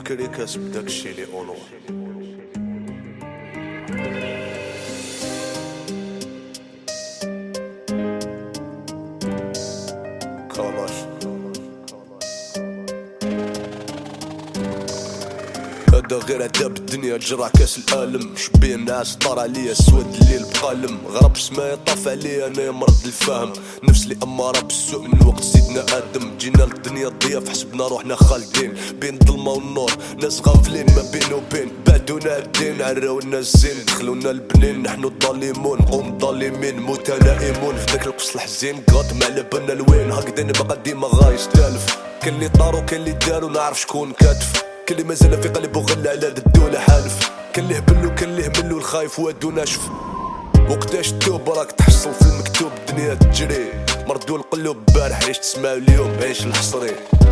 بكري كاسب داكشي لي اونو كلاش هدا غير عذاب الدنيا جرى كاس الالم شبيه ناس طار عليا سواد الليل بقلم غرب سمايا طاف عليا انا مرض الفهم نفس اللي اماره بالسوء من وقت سيدنا ادم جينا للدنيا ضياف حسبنا روحنا خالدين بين الظلمه والنور ناس غافلين ما بين وبين بعدونا الدين عراونا الزين دخلونا البنين نحنو الظالمون قوم ظالمين متلائمون في داك القص الحزين قاطم على بالنا الوين هكذا نبقى ديما غايستالف كان اللي طار وكان اللي دار ونعرف شكون كاتف كان اللي مازال في قلبه غلى على الدولة حالف كان اللي هبل وكان اللي همل والخايف وادو ناشف وقتاش توب راك تحصل في المكتوب الدنيا تجري مردو القلوب بارح عيش تسمعو اليوم عيش الحصري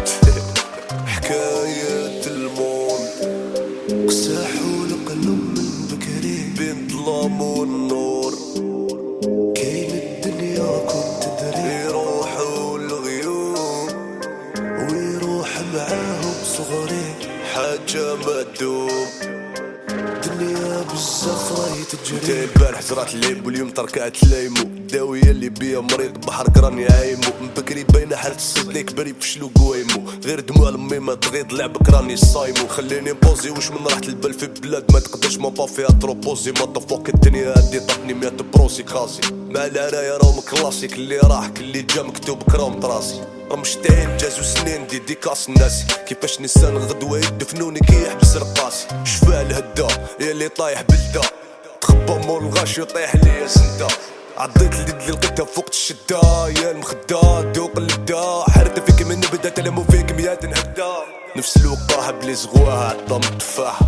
حكاية الموند قساحو القلوب من بكري بين ظلام والنور كاين الدنيا كنت تدري يروحو الغيوم ويروح معاهم صغري حاجة ما تدوم الدنيا بزاف راهي تجري انت البارح زرعت اللعب واليوم تركعت لايمو الداوية اللي بيا مريض بحر قراني عايمو من بكري باينة حالة الصيد ليك بري فشلو قوايمو غير دموع لمي ما تغيض لعبك راني صايمو خليني نبوزي واش من راحة البال في بلاد ما تقدرش ما با فيها تروبوزي ما طفوك الدنيا هادي طفني 100 بروسي كاسي مع العرايا راهم كلاسيك اللي راح اللي جا مكتوب كرام طراسي مشتاقين جازو سنين ديديكاس الناسي كيفاش نسان غدوة يدفنوني كي يحبس رقاسي شفاه الهدا يا اللي طايح بلدا تخبى مول الغاش يطيح ليا سنتا عضيت اليد اللي لقيتها فوق الشدا يا المخدا دوق اللدا حرت فيك من بدا تلمو فيك ميات نهدا نفس الوقاحة بلي زغواها عطا متفاحة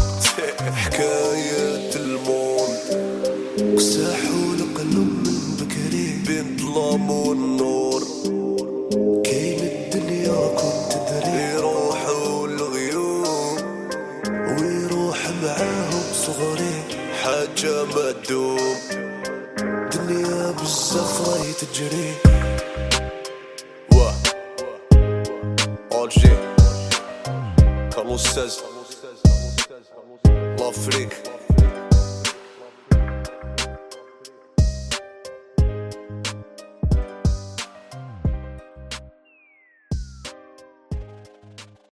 حكاية الموند قساحو القلوب من بكري بين ظلام والنور كاين الدنيا كنت تدري يروحو الغيوم ويروح معاهم صغري حاجة ما تدوم الدنيا بزاف راهي تجري واه اول جي كارلوس ساز لافريك